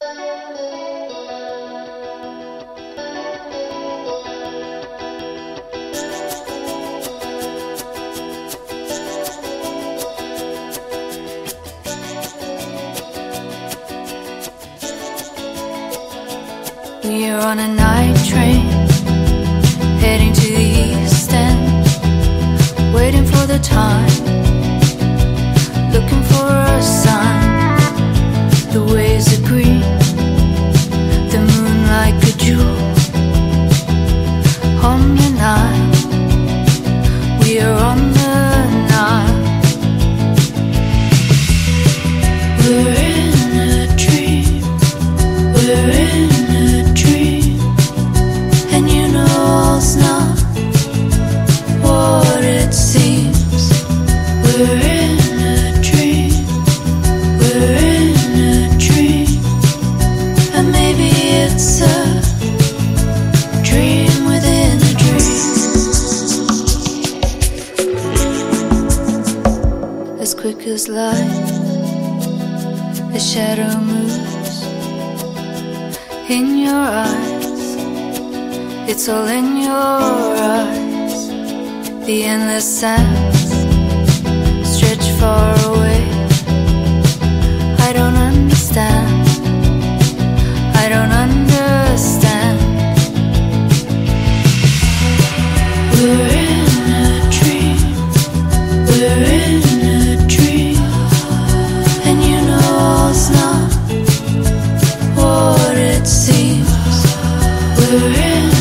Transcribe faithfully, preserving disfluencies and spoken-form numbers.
We're on a night train, heading to the east end, waiting for the time, looking for a sign. The waves are green, the moon like a jewel on the Nile. We are on the Nile. We're in a dream, we're in a dream, and you know it's not what it seems. We're in a dream, we're in a dream, and maybe it's a dream within a dream. As quick as light, a shadow moves in your eyes. It's all in your eyes. The endless sands stretch far away. I don't understand, I don't understand. We're in a dream, we're in a dream, and you know it's not what it seems. We're in